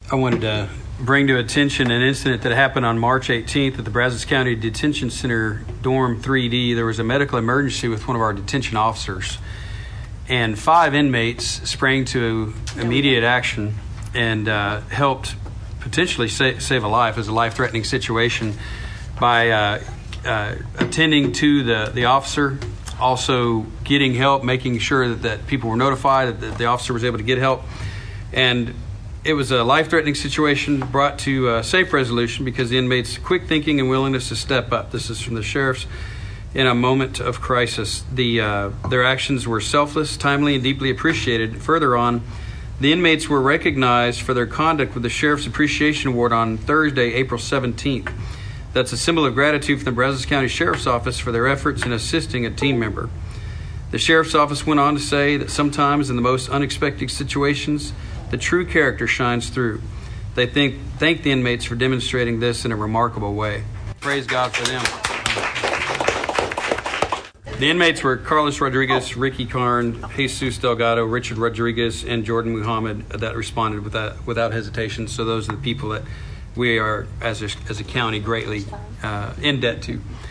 I wanted to bring to attention an incident that happened on March 18th at the Brazos County Detention Center, Dorm 3D. There was a medical emergency with one of our detention officers, and 5 inmates sprang to immediate action and helped potentially save a life. It was a life-threatening situation by attending to the officer, also getting help, making sure that people were notified, that the officer was able to get help. And it was a life-threatening situation brought to safe resolution because the inmates' quick thinking and willingness to step up. This is from the sheriffs in a moment of crisis. Their actions were selfless, timely, and deeply appreciated. Further on, the inmates were recognized for their conduct with the Sheriff's Appreciation Award on Thursday, April 17th. That's a symbol of gratitude from the Brazos County Sheriff's Office for their efforts in assisting a team member. The Sheriff's Office went on to say that sometimes in the most unexpected situations, the true character shines through. They thank the inmates for demonstrating this in a remarkable way. Praise God for them. The inmates were Carlos Rodriguez, Ricky Karn, Jesus Delgado, Richard Rodriguez, and Jordan Muhammad that responded without hesitation. So those are the people that we are, as a county, greatly in debt to.